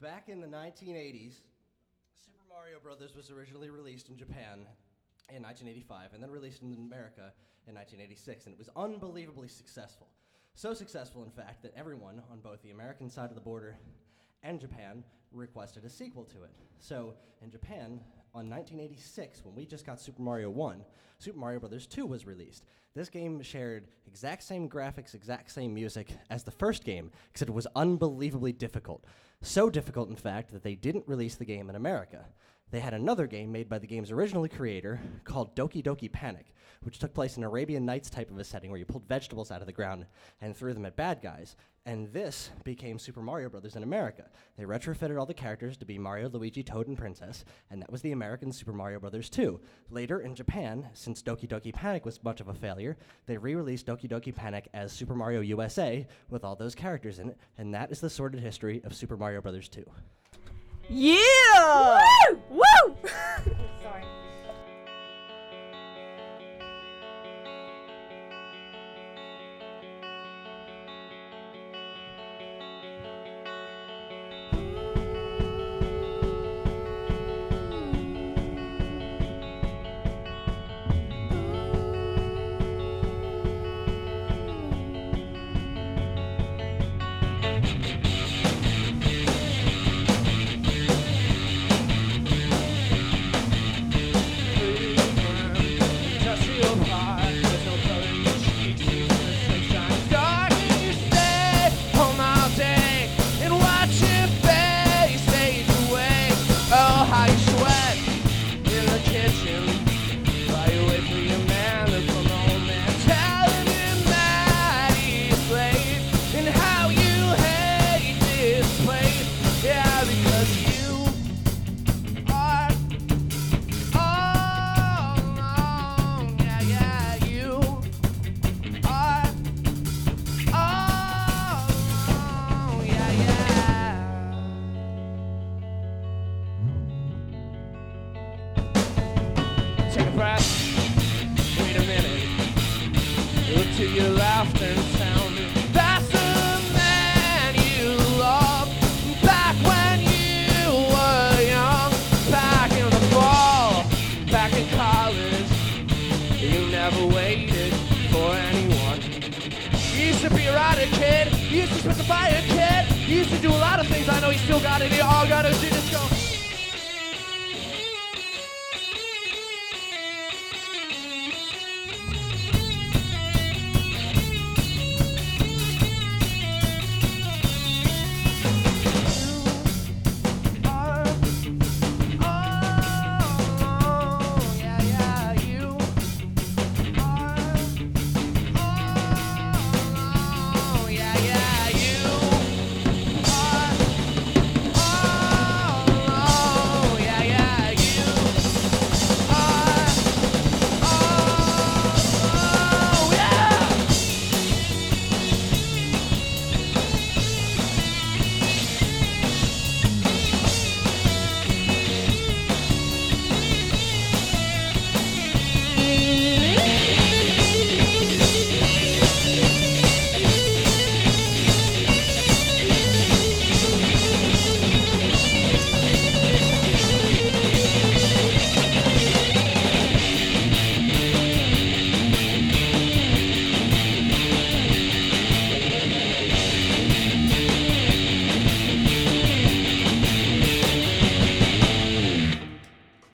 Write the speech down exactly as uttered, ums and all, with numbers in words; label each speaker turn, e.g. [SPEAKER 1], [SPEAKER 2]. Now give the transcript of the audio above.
[SPEAKER 1] Back in the nineteen eighties, Super Mario Brothers was originally released in Japan in nineteen eighty-five and then released in America in nineteen eighty-six, and it was unbelievably successful. So successful, in fact, that everyone on both the American side of the border and Japan requested a sequel to it. So in Japan, on nineteen eighty-six, when we just got Super Mario one, Super Mario Brothers two was released. This game shared exact same graphics, exact same music as the first game, except it was unbelievably difficult. So difficult, in fact, that they didn't release the game in America. They had another game made by the game's original creator called Doki Doki Panic, which took place in Arabian Nights type of a setting where you pulled vegetables out of the ground and threw them at bad guys. And this became Super Mario Brothers in America. They retrofitted all the characters to be Mario, Luigi, Toad, and Princess, and that was the American Super Mario Brothers two. Later, in Japan, since Doki Doki Panic was much of a failure, they re-released Doki Doki Panic as Super Mario U S A with all those characters in it, and that is the sordid history of Super Mario Brothers two.
[SPEAKER 2] Yeah!
[SPEAKER 3] Woo! Woo! Sorry.
[SPEAKER 2] Wait a minute. Look to your left and tell me that's the man you loved back when you were young, back in the fall, back in college. You never waited for anyone. You used to be a rider, kid. You used to spit the fire, kid. You used to do a lot of things. I know you still got it. You all gotta do this go.